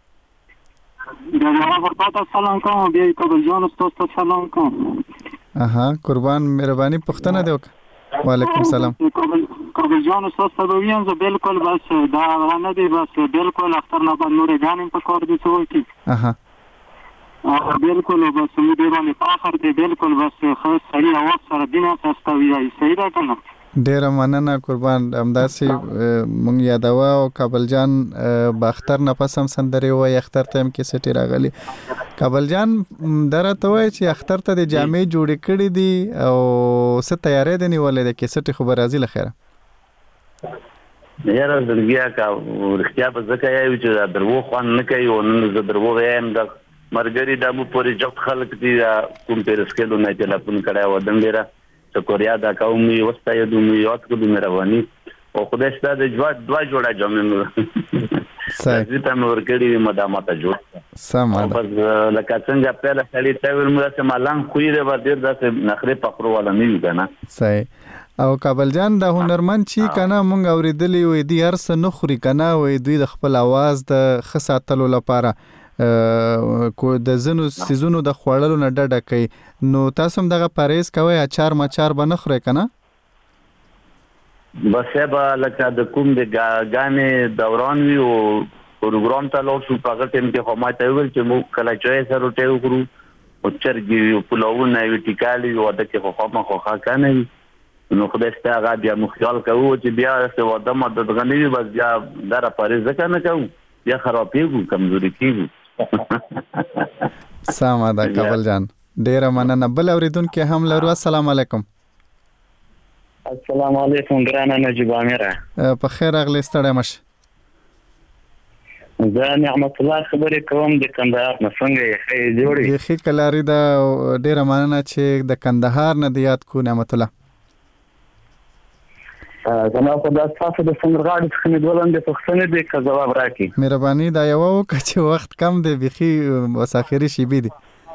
د ما ورته سلام کوم بیا کابل جان تاسو سلام کوم اها قربان مهرباني پښتنه دی وک وعلیکم السلام کابل جان تاسو به وین زه بالکل بس دا نه دی بس بالکل اختر نه باندې نور غانم په کور دي څو کی اها بالکل بس مو دیرونه فخر دی بالکل بس خو سړی او سره دینه تاسو ویای صحیح ده کنه ډیر مننه قربان امداسي مونږ یادوا او کابل جان باختر نه پسم سندري وای اختر ته هم کې سټی راغلی کابل جان درته وای چې اختر ته د جامع جوړې کړې دي او څه تیارې دي نیولې ده کې سټی خبر راځي لخيره یاره زړګیا کا ورختیا په ځکه یو چې درو خوان نه کوي او نن زه درو وایم د مرګري د مو پورې جوړ خلک دي کوم پر سکلو نه ټلیفون کړه و دندره شکریا دا کومي وسته د مو یاد کو د مهرباني او خدای ستاسو د جواد دوا جوړه جامې صحیح دې ته نور کړی مدامات جوړ سم ده بس لکه څنګه په لارې ته ول موږ ته مالان خوې به ډیر داسې نخره پخرو ولا نه وي کنه صحیح او کابل جان د هنرمند چی کنه مونږ اوریدلی وې دی هر څه نخري کنه وې دوی د خپل आवाज د خساتلو لپاره کو د زنو سيزونو د خوړلو نه ډډه کوي نو تاسو هم دغه پریز کوي اچار مچار بنه خوري کنه بس به لکه د کوم د غانې دوران وی او پروګرام ته لوټ شو په هغه ټیم کې خو ما ته ویل چې مو کله چې سره ټیو کړو او چرګي او پلوونه وی ټیکالي او د کې خو ما خو ښه کنه نو خدای ستاسو بیا مو خیال کوو چې بیا څه وده مدد غنوي بس بیا دره پریز کنه کوو بیا خرابېږي کمزوري کیږي سلام ده کابل جان ډیر مننه بل اوریدونکو هم لرو السلام علیکم السلام علیکم ګرانه نجیب امیر په خیر اغلی ستړی مش زه نعمت الله خبرې کوم د کندهار نه څنګه یې ښه جوړی یخي کلاری دا ډیر مننه چې د کندهار نه د یاد کو نعمت الله زما په داس تاسو د سندرغاړي څخه نیولم د پښتنې د کا جواب راکړي مهرباني دا یو وکړه چې وخت کم دی بيخي وساخري شي بي دي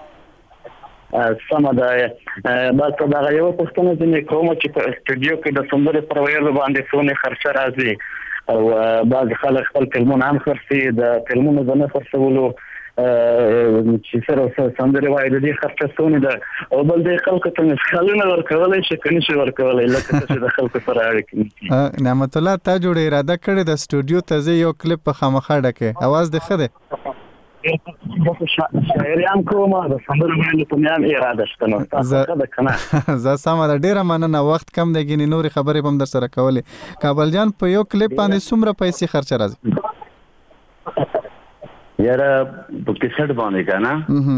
سم ده بس دا یو پښتنه چې کوم چې په استودیو کې د سندرې پر ویلو باندې څونه خرچه راځي او بعض خلک خپل کلمونه هم خرڅي د کلمونو د نه خرڅولو چې سره سندرې وایي د دې خرچه څونه ده او بل د خلکو ته مثالونه ورکولای شي کني شي ورکولای لکه چې د خلکو سره اړیکې نعمت الله تا جوړ اراده کړې د استودیو ته یو کلیپ په خامخا ډکه आवाज ده خده شاعریان کومه د سندرو باندې په میان اراده شته نو تاسو دا کنه زه سم د ډیره مننه وخت کم دی ګینې نوري خبرې بم در سره کولې کابل جان په یو کلیپ باندې څومره پیسې خرچ راځي یاره په کیسټ باندې کنه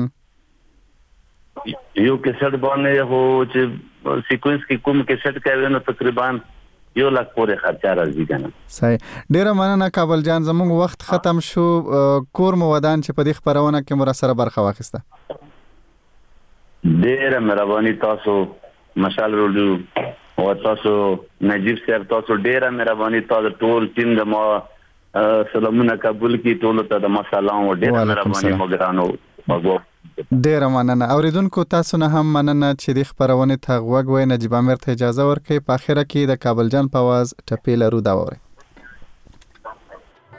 یو کیسټ باندې هو چې سیکوینس کې کوم کیسټ کوي نو تقریبا یو لک پورې خرچه راځي کنه صحیح ډیره مننه کابل جان زموږ وخت ختم شو کور مو ودان چې په دې خبرونه کې مر سره برخه واخیسته ډیره مهرباني تاسو مشال رولو او تاسو نجیب صاحب تاسو ډیره مهرباني تاسو ټول ټیم د ما سلامونه قبول کی ټول ته د مسالام او ډیره مهرباني مګرانو مګو ډیره مننه اوریدونکو تاسو نه هم مننه چې د خبرونه ته غوږ وای نجیب امیر ته اجازه ورکړي په اخره کې د کابل جان په आवाज ټپی لرو دا وره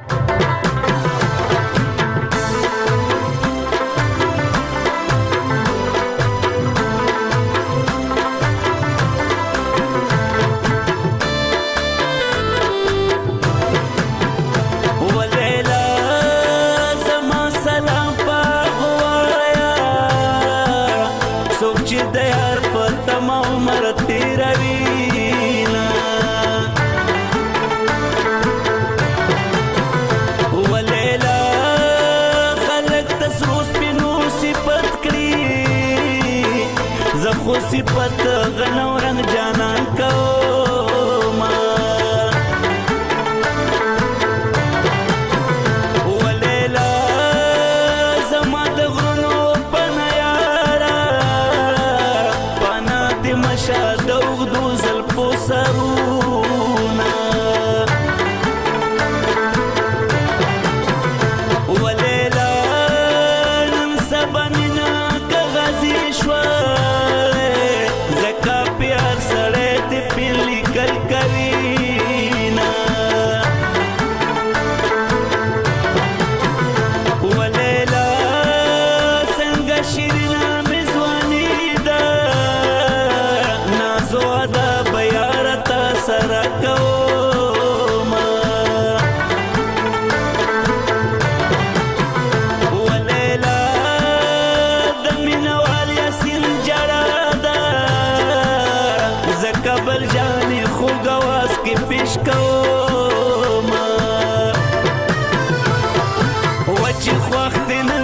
صفت غنو رنگ جانان کوما ولیلا زما د غرونو پنا یارا پنا د مشا دوغدو زلپو سرونا ولیلا نن سبنینا کغازی شوا وچ خوخت نه